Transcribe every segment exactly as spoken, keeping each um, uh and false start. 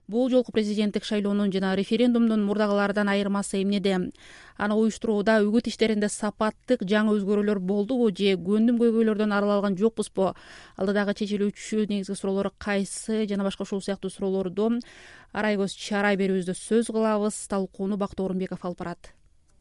Бул жолку президенттик шайлоонун жана референдумдун мурдагылардан айырмасы эмнеде? Аны уюштурууда үгүт иштеринде сапаттык жаңы өзгөрүүлөр болдубу же көндүм көйгөйлөрдөн арыла алган жокпузбу? Алдыдагы чечилүүчү негизги суроолор кайсы жана башка ушул сыяктуу суроолорду арайгөз чарай берүүбүздө сөз кылабыз. Талкууну Бактык Орунбеков алып барат.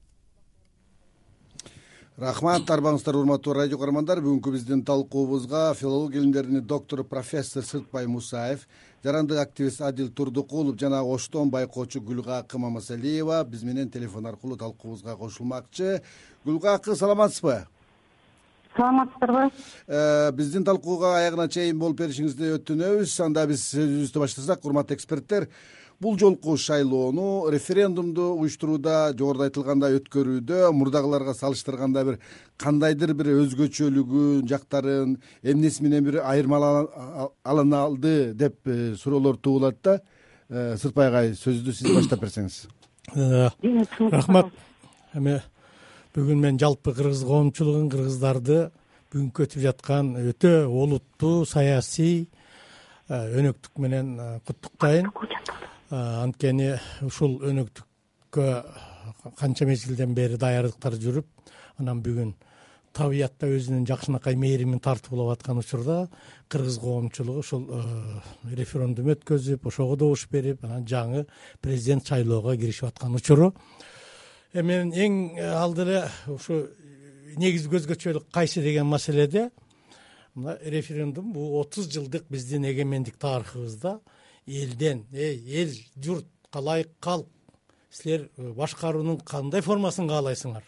Рахмат, арбаңыздар урматтуу радио каармандар. Бүгүнкү биздин талкуубузга филология илимдеринин доктору профессор Сыртбай Мусаев, жарандык активист Адил Турдукулов жана Оштон байкоочу Гүлгакы Мамасалиева биз менен телефон аркылуу талкуубузга кошулмакчы. Гүлгакы, саламатсызбы? Саламатсыздарбы? Биздин талкууга аягына чейин болуп беришиңизди өтүнөбүз. Анда биз сөзүбүздү баштасак, урматтуу эксперттер, бул жолку шайлоону, референдумду уюштурууда жогоруда айтылгандай өткөрүүдө мурдагыларга салыштырганда бир кандайдыр бир өзгөчөлүгүн, жактарын, эмнеси менен бир айырмалана алды деп суроолор туулат да. Сыртбай агай, сөздү сиз баштап берсеңиз. Рахмат. Эми бүгүн мен жалпы кыргыз коомчулугун, кыргыздарды бүгүнкү өтүп жаткан өтө олуттуу саясий өнөктүк менен куттуктайын. Анткени ушул өнөктүккө канча мезгилден бери даярдыктар жүрүп, анан бүгүн табиятта өзүнүн жакшынакай мээримин тартуулап аткан учурда кыргыз коомчулугу ушул референдум өткөзүп, ошого добуш берип, анан жаңы президент шайлоого киришип аткан учуру. Эми эң алды эле ушу негизги өзгөчөлүк кайсы деген маселеде мына референдум бул отуз жылдык биздин эгемендик тарыхыбызда элден, эл, журт, калайык калк, силер башкаруунун кандай формасын каалайсыңар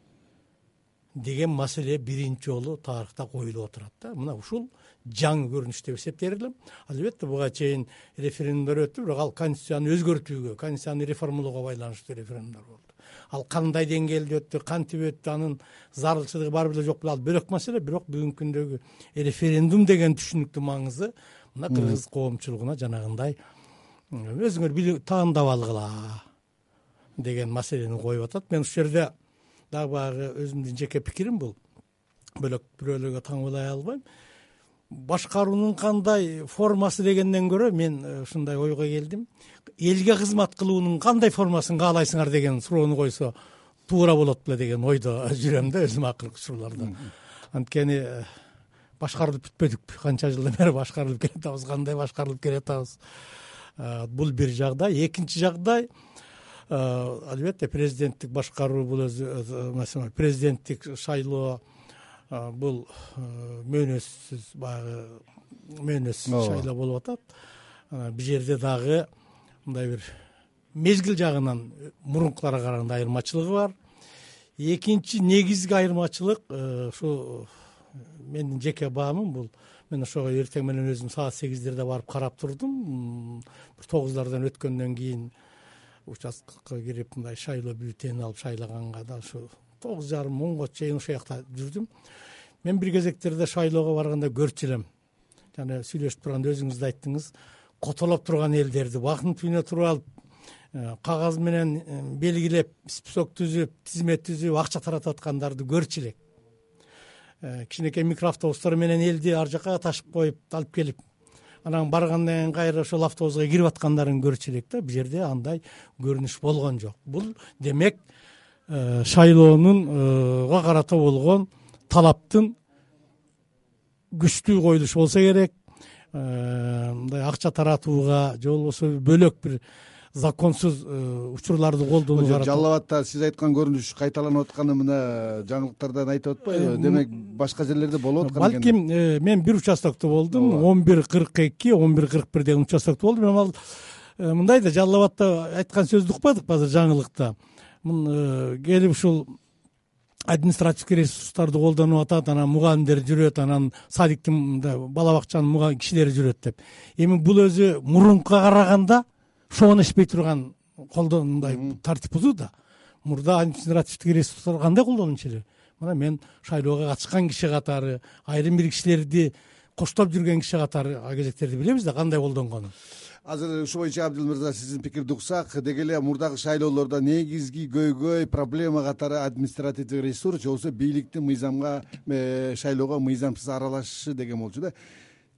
деген маселе биринчи жолу тарыхта коюлуп отурат да. Мына ушул жаңы көрүнүш деп эсептейт. Албетте буга чейин референдумдар өттү, бирок ал конституцияны өзгөртүүгө, конституцияны реформалоого байланыштуу референдумдар болду. Ал кандай деңгээлде өттү, кантип өттү, анын зарылчылыгы бар беле жок беле, ал бөлөк маселе. Бирок бүгүнкү күндөгү референдум деген түшүнүктүн маңызы мына кыргыз коомчулугуна жанагындай өзүңөр таандап алгыла деген маселени коюп атат. Мен ушул жерде дагы баягы өзүмдүн жеке пикирим, бул бөлөк бирөөлөргө таңбалай албайм. Башкаруунун кандай формасы дегенден көрө мен ушундай ойго келдим. Элге кызмат кылуунун кандай формасын каалайсыңар деген суроону койсо туура болот беле деген ойдо жүрөм да өзүм акыркы учурларда. Анткени башкарылып бүтпөдүк. Канча жылдан бери башкарылып келатабыз, кандай башкарылып келатабыз. Бул бир жагдай. Экинчи жагдай, албетте президенттик башкаруу бул өзү маселе, президенттик шайлоо бул мөөнөтсүз баягы мөөнөтсүз шайлоо болуп атат. Бул жерде дагы мындай бир мезгил жагынан мурункуларга караганда айырмачылыгы бар. Экинчи негизги айырмачылык ушу менин жеке баамым, бул мен ошого эртең менен өзүм саат сегиздерде барып карап турдум. Бир тогуздардан өткөндөн кийин участкага кирип мындай шайлоо бюллетенин алып шайлаганга да ушу тогуз жарым онго чейин ошол жакта жүрдүм. Мен бир кезектерде шайлоого барганда көрчү элем. Жана сүйлөшүп турганда өзүңүз да айттыңыз, котолоп турган элдерди бактын түбүнө туруп алып, кагаз менен белгилеп, список түзүп, тизме түзүп, акча таратып аткандарды көрчү элек. Кичинекей микроавтобустар менен элди ар жакка ташып коюп алып келип, анан баргандан кийин кайра ошол автобуска кирип аткандарын көрчү элек да. Бул жерде андай көрүнүш болгон жок. Бул демек шайлоонунга карата болгон талаптын күчтүү коюлушу болсо керек. Мындай акча таратууга же болбосо бөлөк бир законсуз учурларды колдонууга карата. Жалал Абадта сиз айткан көрүнүш кайталанып атканы мына жаңылыктардан айтып атпайбы? Демек башка жерлерде болуп аткан экен. Балким мен бир участокто болдум, он бир кырк эки, он бир кырк бир деген участокто болдум. Мен ал мындай да Жалал Абадта айткан сөздү укпадык азыр жаңылыкта. Мун келип ушул административдик ресурстарды колдонуп атат, анан мугалимдер жүрөт, анан садиктин бала бакчанын кишилери жүрөт деп. Эми бул өзү мурункуга караганда шоонешпей турган колдонундай тартип бузуу да. Мурда административдик ресурстар кандай колдончу эле? Мына мен шайлоого катышкан киши катары, айрым бир кишилерди коштоп жүргөн киши катары кезектерди билебиз да кандай колдонгонун. Азыр ушул боюнча Абдил мырза сиздин пикирди уксак, деги эле мурдагы шайлоолордо негизги көйгөй проблема катары административдик ресурс же болбосо бийликтин мыйзамга шайлоого мыйзамсыз аралашышы деген болчу да.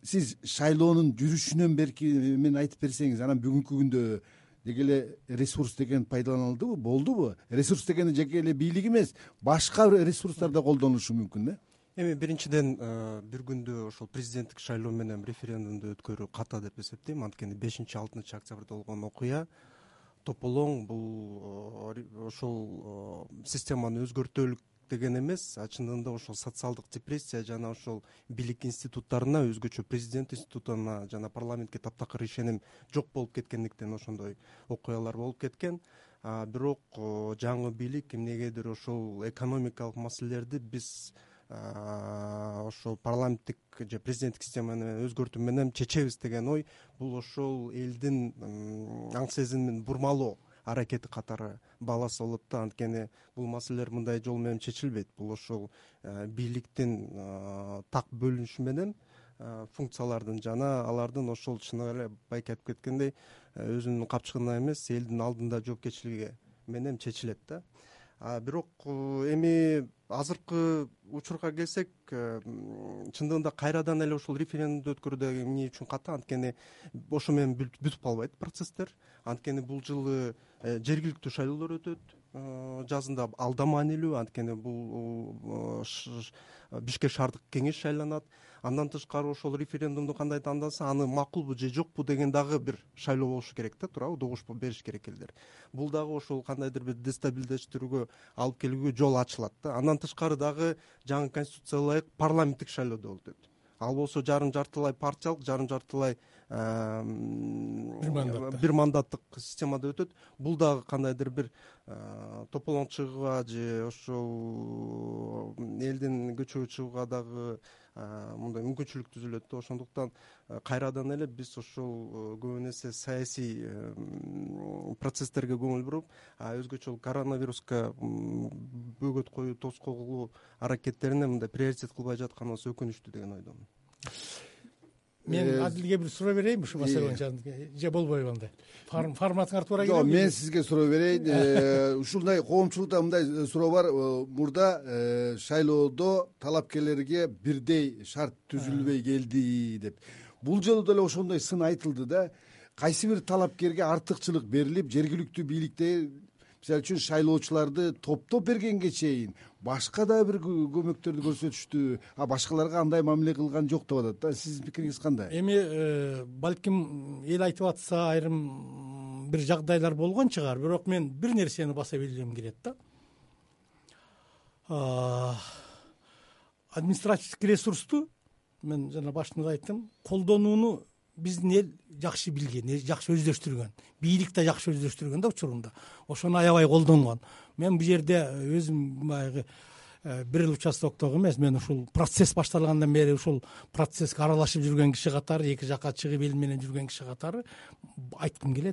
сиз шайлоонун жүрүшүнөн берки мен айтып берсеңиз, анан бүгүнкү күндө деги эле ресурс деген пайдаланылдыбы, болдубу? Ресурс дегени жеке эле бийлик эмес, башка ресурстар да колдонулушу мүмкүн да. Эми биринчиден бир күндө ошол президенттик шайлоо менен референдумду өткөрүү ката деп эсептейм. Анткени бешинчи алтынчы октябрда болгон окуя тополоң бул ошол системаны өзгөртөлүк деген эмес, а чындыгында ошол социалдык депрессия жана ошол бийлик институттарына, өзгөчө президент институтуна жана парламентке таптакыр ишеним жок болуп кеткендиктен ошондой окуялар болуп кеткен. Бирок жаңы бийлик эмнегедир ошол экономикалык маселелерди биз ошол парламенттик же президенттик системаны өзгөртүү менен чечебиз деген ой, бул ошол элдин аң сезимин бурмалоо аракети катары бааласа болот да. Анткени бул маселелер мындай жол менен чечилбейт. Бул ошол бийликтин так бөлүнүшү менен функциялардын жана алардын ошол чын эле байке айтып кеткендей өзүнүн капчыгына эмес, элдин алдында жоопкерчилиги менен чечилет да. Бирок эми азыркы учурга келсек, чындыгында кайрадан эле ошол референдумду өткөрүү эмне үчүн ката? Анткени ошо менен бүтүп калбайт процесстер. Анткени бул жылы жергиликтүү шайлоолор өтөт жазында, ал да маанилүү. Анткени бул Бишкек шаардык кеңеш шайланат. Андан тышкары ошол референдумду кандай тандаса, аны макулбу же жокпу деген дагы бир шайлоо болушу керек да, туурабы? Добуш бериш керек элдер. Бул дагы ошол кандайдыр бир дестабилдештирүүгө алып келүүгө жол ачылат да. Андан тышкары дагы жаңы конституцияга ылайык парламенттик шайлоодо болуп өтөт. Ал болсо жарым жартылай партиялык, жарым жартылай бир мандаттык системада өтөт. Бул дагы кандайдыр бир тополоң чыгууга же ошол элдин көчөгө чыгууга дагы мындай мүмкүнчүлүк түзүлөт да. Ошондуктан кайрадан эле биз ошол көбүн эсе саясий процесстерге көңүл буруп, өзгөчө коронавируска бөгөт коюу, тоскоолоо аракеттерине мындай приоритет кылбай жатканыбыз өкүнүчтүү деген ойдомун. Мен Адилге бир суроо берейинби ушул маселе боюнча, же болбойбу андай? Форматыңарды туура келет. Жок, мен сизге суроо берейин. Ушундай коомчулукта мындай суроо бар. Мурда шайлоодо талапкерлерге бирдей шарт түзүлбөй келди деп. Бул жолу деле ошондой сын айтылды да. Кайсы бир талапкерге артыкчылык берилип, жергиликтүү бийликте мисалы үчүн шайлоочуларды топтоп бергенге чейин башка да бир көмөктөрдү көрсөтүштү, а башкаларга андай мамиле кылган жок деп атат да. Сиздин пикириңиз кандай? Эми балким эл айтып атса айрым бир жагдайлар болгон чыгар, бирок мен бир нерсени баса белгилегим келет да. Административдик ресурсту мен жана башында айттым, колдонууну биздин эл жакшы билген, жакшы өздөштүргөн, бийлик да жакшы өздөштүргөн да учурунда. Ошону аябай колдонгон. Мен бул жерде өзүм баягы бир эл участоктогу эмес, мен ушул процесс башталгандан бери ушул процесске аралашып жүргөн киши катары, эки жакка чыгып эл менен жүргөн киши катары айткым келет.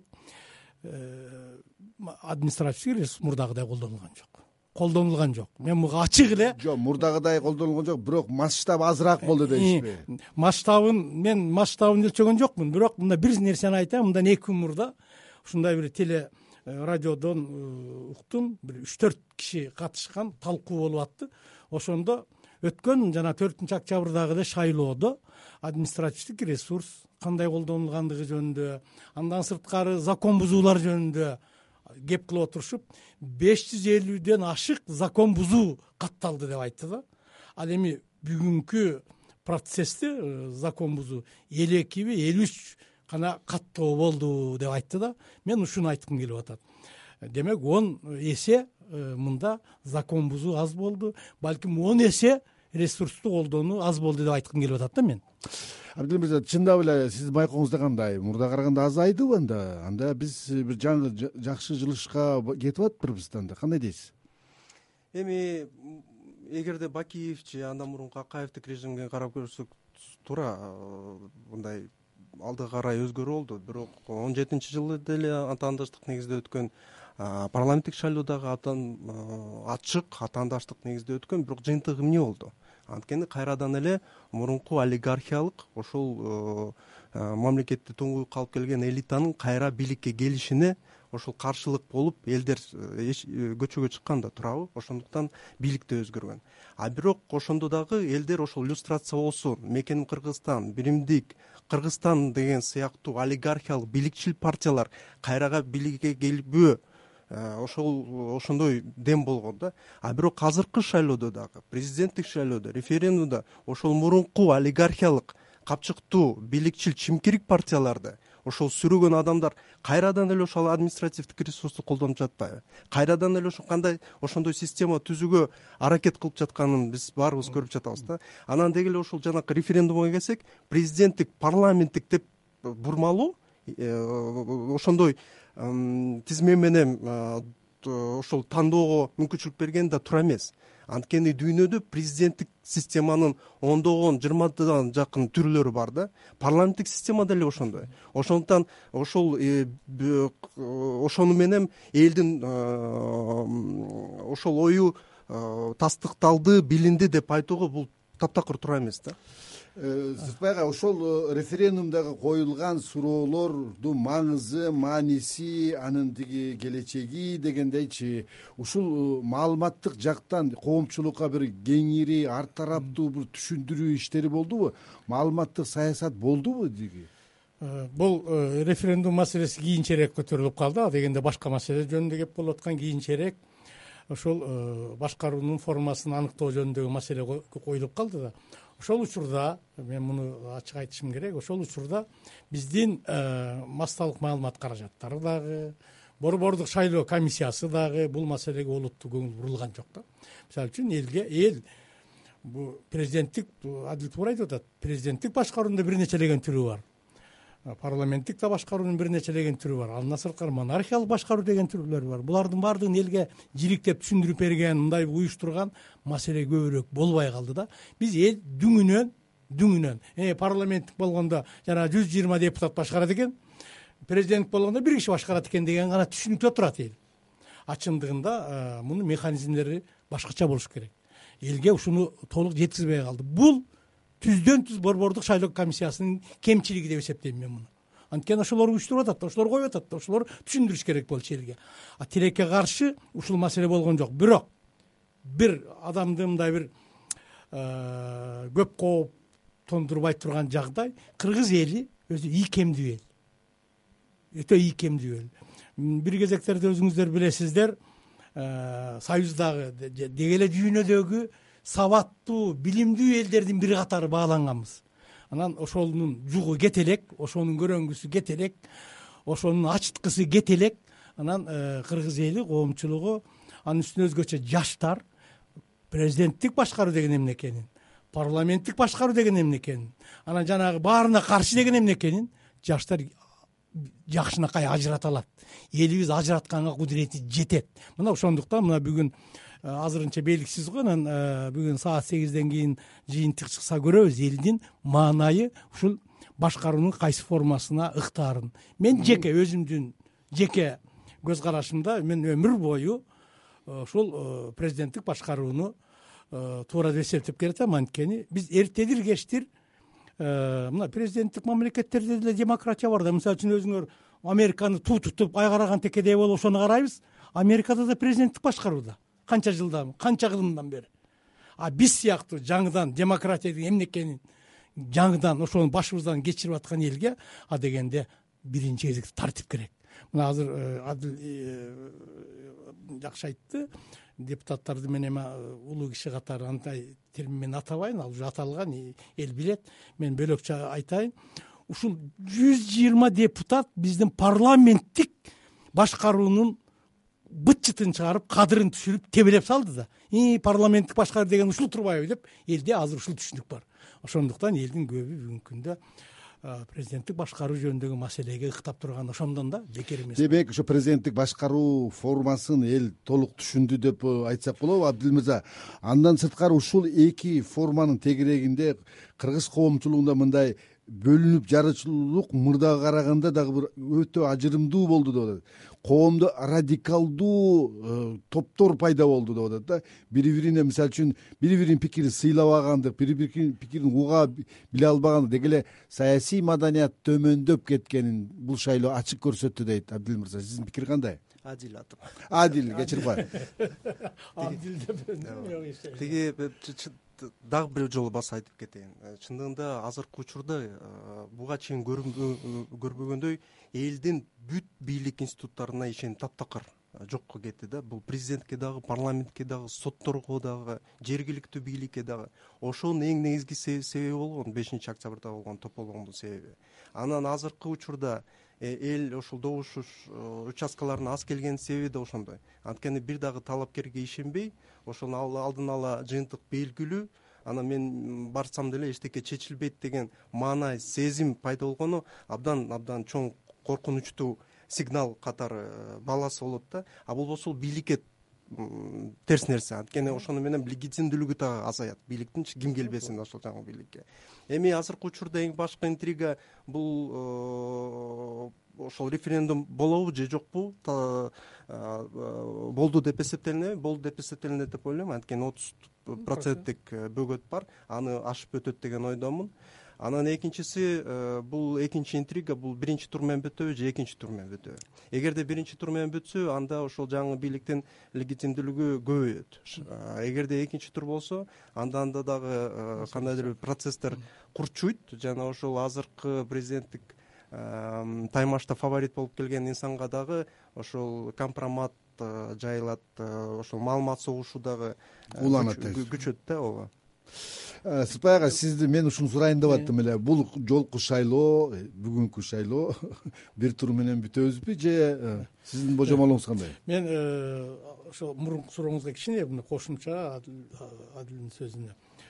Административдик ресурс мурдагыдай колдонулган жок. Колдонулган жок. Мен буга ачык эле. Жок, мурдагыдай колдонулган жок, бирок масштабы азыраак болду дейсизби? Масштабын мен масштабын өлчөгөн жокмун, бирок мында бир нерсени айтайын. Мындан эки күн мурда ушундай бир теле радиодон уктум, бир үч төрт киши катышкан талкуу болуп атты. Ошондо өткөн жана төртүнчү октябрдагы шайлоодо административдик ресурс кандай колдонулгандыгы жөнүндө, андан сырткары закон бузуулар жөнүндө кеп кылып отурушуп, беш жүз элүүдөн ашык закон бузуу катталды деп айтты да. Ал эми бүгүнкү процессте закон бузуу элүү экиби элүү үч гана каттоо болду деп айтты да. Мен ушуну айткым келип атат. Демек он эсе мында закон бузуу аз болду, балким он эсе ресурсту колдонуу аз болду деп айткым келип атат да мен. Абдул мырза, чындап эле сиздин байкооңузда кандай? Мурда караганда азайдыбы анда? Анда биз бир жаңы жакшы жылышка кетип атпырбыз анда. Кандай дейсиз? Эми эгерде Бакиев же андан мурунку Акаевдик режимге карап көрсөк, туура мындай алды карай өзгөрүү болду. Бирок он жетинчи жылы деле атаандаштык негизде өткөн парламенттик шайлоодагы атан ачык атаандаштык негизде өткөн, бирок жыйынтыгы эмне болду? Анткени кайрадан эле мурунку олигархиялык ошол мамлекетти туңгуюкка алып келген элитанын кайра бийликке келишине ошол каршылык болуп элдер көчөгө чыккан да турабы, ошондуктан бийлик да өзгөргөн. А бирок ошондо дагы элдер ошол иллюстрация болсун, мекеним Кыргызстан, биримдик Кыргызстан деген сыяктуу олигархиялык бийликчил партиялар кайрага бийликке келбөө, ошол ошондой дем болгон да. А бирок азыркы шайлоодо дагы, президенттик шайлоодо, референдумда ошол мурунку олигархиялык капчыктуу бийликчил чимкирик партияларды ошол сүрөгөн адамдар кайрадан эле ошол административдик ресурсту колдонуп жатпайбы? Кайрадан эле ошо кандай ошондой система түзүүгө аракет кылып жатканын биз баарыбыз көрүп жатабыз да. Анан деги эле ошол жанакы референдумга келсек, президенттик, парламенттик деп бурмалуу ошондой тизме менен ошол тандоого мүмкүнчүлүк берген да туура эмес. Анткени дүйнөдө президенттик системанын ондогон, жыйырмадан жакын түрлөрү бар да. Парламенттик система деле ошондой. Ошондуктан ошол ошону менен элдин ошол ою тастыкталды, билинди деп айтууга бул таптакыр туура эмес да. Сыртбай ага, ошол референдумдагы коюлган суроолордун маңызы, мааниси, анын тиги келечеги дегендейчи, ушул маалыматтык жактан коомчулукка бир кеңири, ар тараптуу бир түшүндүрүү иштери болдубу? Маалыматтык саясат болдубу диги? Бул референдум маселеси кийинчерээк көтөрүлүп калды. А дегенде башка маселе жөнүндө кеп болуп аткан кийинчерээк ошол башкаруунун формасын аныктоо жөнүндөгү маселе коюлуп калды да. Ошол учурда мен муну ачык айтышым керек. Ошол учурда биздин массалык маалымат каражаттары дагы, борбордук шайлоо комиссиясы дагы бул маселеге олуттуу көңүл бурулган жок да. Мисалы үчүн элге эл бул президенттик, Адил туура айтып атат, президенттик башкаруунда бир нечелеген түрү бар. Парламенттик да башкаруунун бир нечелеген түрү бар. Андан сырткары монархиялык башкаруу деген түрлөр бар. Булардын баардыгын элге жириктеп түшүндүрүп берген, мындай уюштурган маселе көбүрөөк болбой калды да. Биз эл дүңүнөн, дүңүнөн, э парламенттик болгондо жана жүз жыйырма депутат башкарат экен, президент болгондо бир киши башкарат экен деген гана түшүнүктө турат эл. А чындыгында мунун механизмдери башкача болуш керек. Элге ушуну толук жеткизбей калды. Бул түздөн түз борбордук шайлоо комиссиясынын кемчилиги деп эсептейм мен муну. Анткени ошолор уюштуруп атат, ошолор коюп атат, ошолор түшүндүрүш керек болчу элге. А тилекке каршы ушул маселе болгон жок. Бирок бир адамды мындай бир көп кооп тондурбай турган жагдай, кыргыз эли өзү ийкемдүү эл. Өтө ийкемдүү эл. Бир кезектерде өзүңүздөр билесиздер, Союздагы деги эле дүйнөдөгү сабаттуу, билимдүү элдердин бир катары бааланганбыз. Анан ошонун жугу кете элек, ошонун көрөңгүсү кете элек, ошонун ачыткысы кете элек. Анан кыргыз эли, коомчулугу, анын үстүнө өзгөчө жаштар президенттик башкаруу деген эмне экенин, парламенттик башкаруу деген эмне экенин, анан жанагы баарына каршы деген эмне экенин жаштар жакшынакай ажырата алат. Элибиз ажыратканга кудурети жетет. Мына ошондуктан мына бүгүн азырынча белгисиз го, анан бүгүн саат сегизден кийин жыйынтык чыкса көрөбүз элдин маанайы ушул башкаруунун кайсы формасына ыктаарын. Мен жеке өзүмдүн жеке көз карашымда мен өмүр бою ушул президенттик башкарууну туура деп эсептеп келатам. Анткени биз эртедир кечтир мына президенттик мамлекеттерде деле демократия бар да. Мисалы үчүн өзүңөр Американы туу тутуп айгараган текедей болуп ошону карайбыз. Америкада да президенттик башкарууда. Канча жылдан, канча кылымдан бери. А биз сыяктуу жаңыдан демократиянын эмне экенин жаңыдан ошону башыбыздан кечирип аткан элге а дегенде биринчи кезекте тартип керек. Мына азыр Адил жакшы айтты. Депутаттарды мен эми улуу киши катары андай термин менен атабайын, ал уже аталган, эл билет. Мен бөлөкчө айтайын. Ушул жүз жыйырма депутат биздин парламенттик башкаруунун быт-чытын чыгарып, кадырын түшүрүп, тебелеп салды да. И парламенттик башкаруу деген ушул турбайбы деп, элде азыр ушул түшүнүк бар. Ошондуктан элдин көбү бүгүнкү күндө президенттик башкаруу жөнүндөгү маселеге ыктап турган ошондон да бекер эмес. Демек ошо президенттик башкаруу формасын эл толук түшүндү деп айтсак болобу, Абдил мырза? Андан сырткары ушул эки форманын тегерегинде кыргыз коомчулугунда мындай бөлүнүп жарычылуулук мурдага караганда дагы бир өтө ажырымдуу болду деп атат. Коомдо радикалдуу топтор пайда болду деп атат да. Бири бирине мисалы үчүн бири биринин пикирин сыйлабагандык, бири биринин пикирин уга биле албагандык, деги эле саясий маданият төмөндөп кеткенин бул шайлоо ачык көрсөттү дейт Абдил мырза. Сиздин пикир кандай? Адил атым. Адил, кечирип кой. Адил деп тиги дагы бир жолу баса айтып кетейин. Чындыгында азыркы учурда буга чейин көрбөгөндөй элдин бүт бийлик институттарына ишеним таптакыр жокко кетти да. Бул президентке дагы, парламентке дагы, сотторго дагы, жергиликтүү бийликке дагы. Ошонун эң негизги себеби болгон бешинчи октябрда болгон тополооңдун себеби. Анан азыркы учурда эл ошол добуш участкаларына аз келгенин себеби да ошондой. Анткени бир дагы талапкерге ишенбей, ошону алдын ала жыйынтык белгилүү, анан мен барсам деле эчтеке чечилбейт деген маанай сезим пайда болгону абдан абдан чоң коркунучтуу сигнал катары баласы болот да. А болбосо бийликке терс нерсе. Анткени ошону менен легитимдүүлүгү дагы азаят. Бийликтин ким келбесин ошол жаңы бийликке. Эми азыркы учурда эң башкы интрига бул ошол референдум болобу же жокпу болду деп эсептелинеби? Болду деп эсептелинет деп ойлойм. Анткени отуз проценттик бөгөт бар. Аны ашып өтөт деген ойдомун. Анан экинчиси бул экинчи интрига бул биринчи тур менен бүтөбү же экинчи тур менен бүтөбү. Эгерде биринчи тур менен бүтсө, анда ошол жаңы бийликтин легитимдүүлүгү көбөйөт. Эгерде экинчи тур болсо, анда анда дагы кандайдыр бир процесстер курчуйт жана ошол азыркы президенттик таймашта фаворит болуп келген инсанга дагы ошол компромат жайылат, ошол маалымат согушу дагы уланат, күчөт да. ооба. Сыпай ага, сизди мен ушуну сурайын деп аттым эле. Бул жолку шайлоо, бүгүнкү шайлоо бир тур менен бүтөбүзбү же сиздин божомолуңуз кандай? Мен ошо мурунку сурооңузга кичине мына кошумча Адилдин сөзүнө.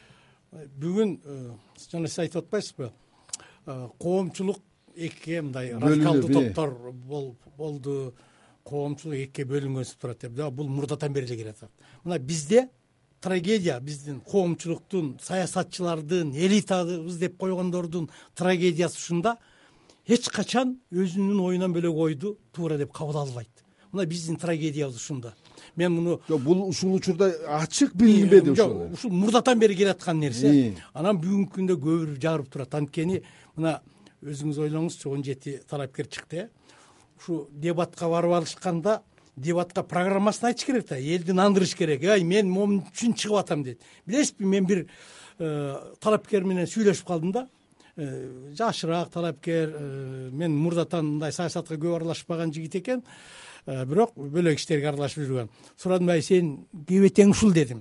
Бүгүн жана сиз айтып атпайсызбы? Коомчулук экиге мындай радикалдуу топтор болду, коомчулук экиге бөлүнгөнсүп турат деп. Бул мурдатан бери эле келатат. Мына бизде трагедия, биздин коомчулуктун, саясатчылардын, элитабыз деп койгондордун трагедиясы ушунда: эч качан өзүнүн оюнан бөлөк ойду туура деп кабыл албайт. Мына биздин трагедиябыз ушунда. Мен муну жок, бул ушул учурда ачык билинбеди ушул. Жок, ушул мурдатан бери келаткан нерсе. Анан бүгүнкү күндө көбүрөөк жагырып турат. Анткени мына өзүңүз ойлоңузчу, он жети талапкер чыкты. Ушу дебатка барып алышканда дебатка программасын айтыш керек да, элди нандырыш керек. Ай, мен момун үчүн чыгып атам дейт. Билесизби, мен бир талапкер менен сүйлөшүп калдым да. Жашыраак талапкер, мен мурдатан мындай саясатка көп аралашпаган жигит экен, бирок бөлөк иштерге аралашып жүргөн. Сурадым: ай, сен кебетең ушул дедим.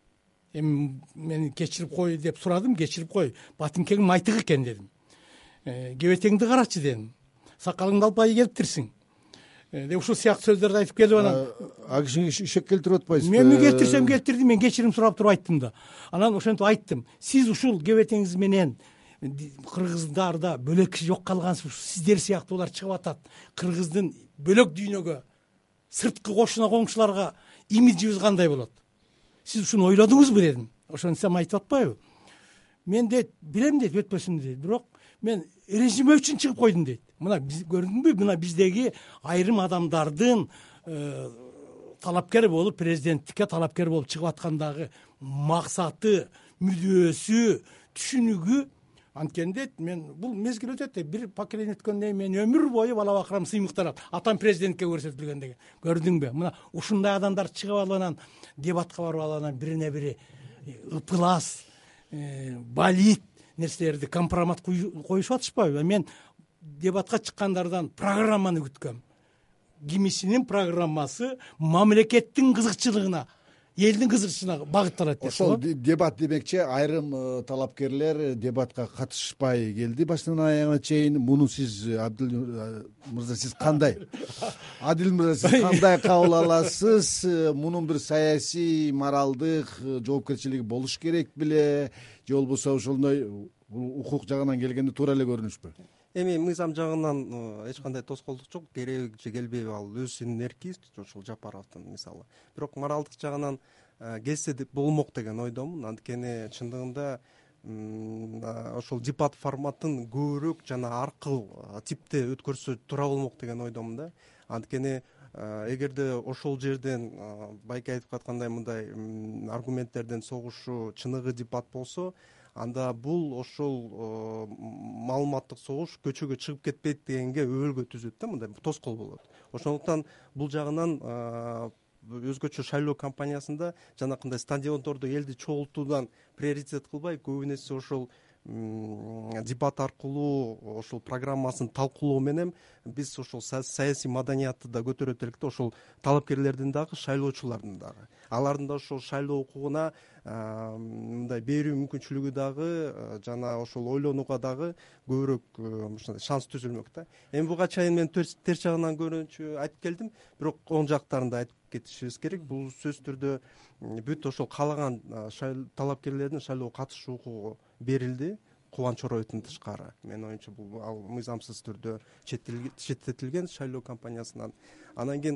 Эми мени кечирип кой деп сурадым, кечирип кой. Батыңкең майтык экен дедим. Кебетеңди карачы дедим. Сакалыңды албай келиптирсиң. Деп ушул сыяктуу сөздөрдү айтып келип анан а кишиге ишек келтирип атпайсызбы? Мен эмне келтирсем келтирдим, мен кечирим сурап туруп айттым да. Анан ошентип айттым: сиз ушул кебетеңиз менен кыргыздарда бөлөк киши жок калгансыз, сиздер сыяктуулар чыгып атат. Кыргыздын бөлөк дүйнөгө, сырткы кошуна коңшуларга имиджибиз кандай болот? Сиз ушуну ойлодуңузбу дедим. Ошентсем айтып атпайбы? Мен дейт, билем дейт, өтпөсүн дейт. Бирок мен режиме үчүн чыгып койдум дейт. Мына биз көрдүңбү, мына биздеги айрым адамдардын талапкер болуп, президенттикке талапкер болуп чыгып аткандагы максаты, мүдөөсү, түшүнүгү. Анткени дейт, мен бул мезгил өтөт дейт. Бир поколение өткөндөн кийин мен өмүр бою бала бакырам сыймыктанат. Атам президентке көрсөтүлгөн деген. Көрдүңбү? Мына ушундай адамдар чыгып алып анан дебатка барып алып анан бирине бири ыпылас, балит нерселерди компромат коюшуп атышпайбы? Мен дебатка чыккандардан программаны күткөм. Кимисинин программасы мамлекеттин кызыкчылыгына, элдин кызыкчылыгына багытталат деп. Ошол дебат демекчи, айрым талапкерлер дебатка катышпай келди башынан аягына чейин. Муну сиз, Абдил мырза, сиз кандай? Адил мырза, сиз кандай кабыл аласыз? Мунун бир саясий, моралдык жоопкерчилиги болуш керек беле? Же болбосо ошондой укук жагынан келгенде туура эле көрүнүшпү? Эми мыйзам жагынан эч кандай тоскоолдук жок, керек же келбейби, ал өзүнүн эрки, ошол Жапаровдун мисалы. Бирок моралдык жагынан келсе деп болмок деген ойдомун. Анткени чындыгында ошол дебат форматын көбүрөөк жана аркыл типте өткөрсө туура болмок деген ойдомун да. Анткени эгерде ошол жерден байке айтып аткандай мындай аргументтерден согушу чыныгы дебат болсо, анда бул ошол маалыматтык согуш көчөгө чыгып кетпейт дегенге өбөлгө түзөт да, мындай тоскоол болот. Ошондуктан бул жагынан өзгөчө шайлоо кампаниясында жанакындай стадиондордо элди чогултуудан приоритет кылбай, көбүн эсе ошол дебат аркылуу ошол программасын талкуулоо менен биз ошол саясий маданиятты да көтөрөт элек да, ошол талапкерлердин дагы, шайлоочулардын дагы, алардын да ошол шайлоо укугуна мындай берүү мүмкүнчүлүгү дагы жана ошол ойлонууга дагы көбүрөөк шанс түзүлмөк да. Эми буга чейин мен терс жагынан көрүнчү айтып келдим, бирок оң жактарын да айтып кетишибиз керек. Бул сөзсүз түрдө бүт ошол каалаган талапкерлердин шайлоого катышуу укугу берилди, Кубанч Ороевдун тышкары. Менин оюмча бул ал мыйзамсыз түрдө четтетилген шайлоо кампаниясынан. Анан кийин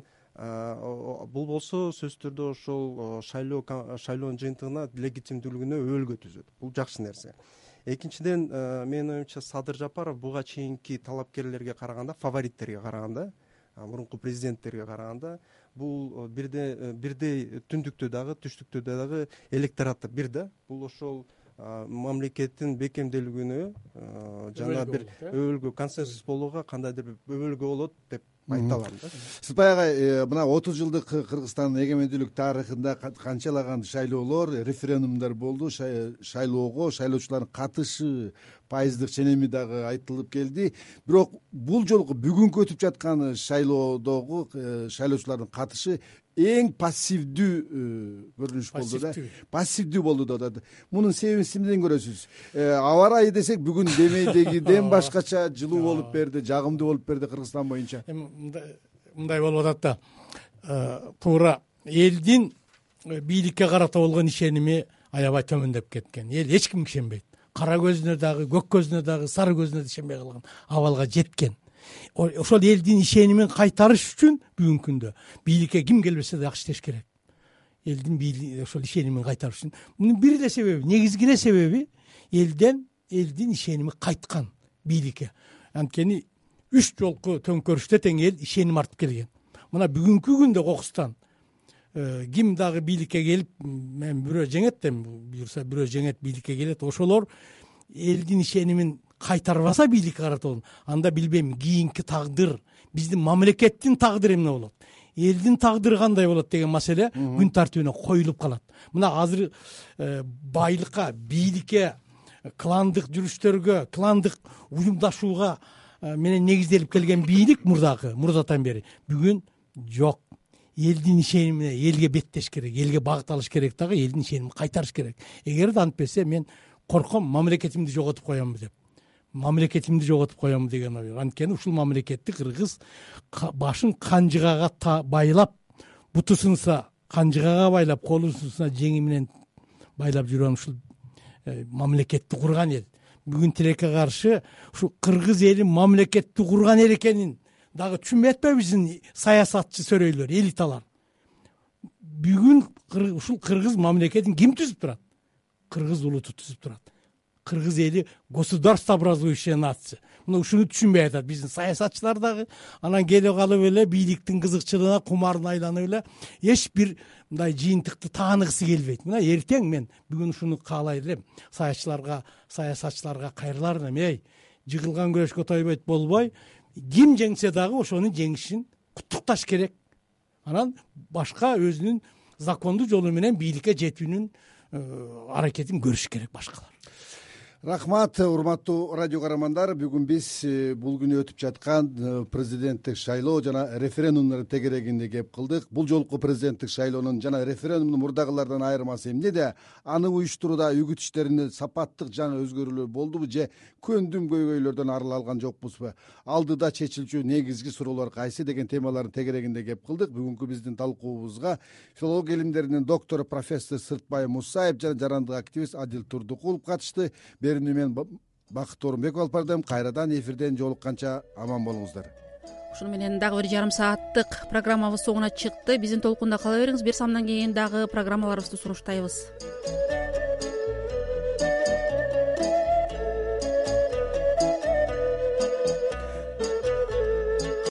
бул болсо сөзсүз түрдө ошол шайлоо шайлоонун жыйынтыгына легитимдүүлүгүнө өбөлгө түзөт. Бул жакшы нерсе. Экинчиден, менин оюмча Садыр Жапаров буга чейинки талапкерлерге караганда, фавориттерге караганда, мурунку президенттерге караганда, бул бирдей бирдей түндүктө дагы, түштүктө дагы электораты бир да. Бул ошол мамлекеттин бекемделүүнө жана бир өбөлгө, консенсус болууга кандайдыр бир өбөлгө болот деп айта алам да. Сиз баягы мына отуз жылдык Кыргызстандын эгемендүүлүк тарыхында канчалаган шайлоолор, референдумдар болду, шайлоого шайлоочулардын катышы, пайыздык ченеми дагы айтылып келди. Бирок бул жолку бүгүнкү өтүп жаткан шайлоодогу шайлоочулардын катышы эң пассивдүү көрүнүш болду да. Пассивдүү болду да. Мунун себебин сиз эмнеден көрөсүз? Аба ырайы десек бүгүн демейдегиден башкача жылуу болуп берди, жагымдуу болуп берди Кыргызстан боюнча. Мындай болуп атат да. Туура элдин бийликке карата болгон ишеними аябай төмөндөп кеткен. Эл эч кимге ишенбейт. Кара көзүнө дагы, көк көзүнө дагы, сары көзүнө да ишенбей калган абалга жеткен. Ошол элдин ишенимин кайтарыш үчүн бүгүнкү күндө бийликке ким келбесе да иштеш керек. Элдин ошол ишенимин кайтарыш үчүн. Мунун бир эле себеби, негизги эле себеби элден элдин ишеними кайткан бийликке. Анткени үч жолку төңкөрүштө тең эл ишеним артып келген. Мына бүгүнкү күндө Кокустан ким дагы бийликке келип, мен бирөө жеңет дем, буюрса бирөө жеңет бийликке келет, ошолор элдин ишенимин кайтарбаса бийликке карата, анда билбейм кийинки тагдыр, биздин мамлекеттин тагдыры эмне болот, элдин тагдыры кандай болот деген маселе күн тартибине коюлуп калат. Мына азыр байлыкка, бийликке, кландык жүрүштөргө, кландык уюмдашууга менен негизделип келген бийлик мурдагы, мурдатан бери бүгүн жок. Элдин ишенимине элге беттеш керек, элге багыт алыш керек дагы, элдин ишенимин кайтарыш керек. Эгерде антпесе мен корком мамлекетимди жоготуп коёмбу деп. Мамлекетимди жоготуп коёмбу деген ой. Анткени ушул мамлекетти кыргыз башын канжыгага байлап, буту сынса канжыгага байлап, колу сынса жеңи менен байлап жүргөн ушул мамлекетти курган эл. Бүгүн тилекке каршы ушул кыргыз эли мамлекетти курган эл экенин дагы түшүнбөй атпайбы биздин саясатчы сөрөйлөр, элиталар. Бүгүн ушул кыргыз мамлекетин ким түзүп турат? Кыргыз улуту түзүп турат. Кыргыз эли государствообразующая нация. Мына ушуну түшүнбөй атат биздин саясатчылар дагы. Анан келип калып эле бийликтин кызыкчылыгына, кумарына айланып эле эч бир мындай жыйынтыкты тааныгысы келбейт. Мына эртең мен бүгүн ушуну каалай элем. Саясатчыларга, саясатчыларга кайрылар элем. Эй, жыгылган күрөшкө тойбойт болбой, ким жеңсе дагы ошонун жеңишин куттукташ керек. Анан башка өзүнүн закондуу жолу менен бийликке жетүүнүн аракетин көрүш керек башкалар. Рахмат, урматтуу радио каармандар. Бүгүн биз бул күнү өтүп жаткан президенттик шайлоо жана референдумдун тегерегинде кеп кылдык. Бул жолку президенттик шайлоонун жана референдумдун мурдагылардан айырмасы эмнеде? Аны уюштурууда үгүт иштеринде сапаттык жаңы өзгөрүүлөр болдубу же көндүм көйгөйлөрдөн арыла алган жокпузбу? Алдыда чечилчү негизги суроолор кайсы деген темалардын тегерегинде кеп кылдык. Бүгүнкү биздин талкуубузга филология илимдеринин доктору профессор Сыртбай Мусаев жана жарандык активист Адил Турдукулов катышты. Берүүнү мен Бакыт Орунбеков алып бардым. Кайрадан эфирден жолукканча аман болуңуздар. Ушуну менен дагы бир жарым сааттык программабыз соңуна чыкты. Биздин толкунда кала бериңиз. Бир самдан кийин дагы программаларыбызды сунуштайбыз.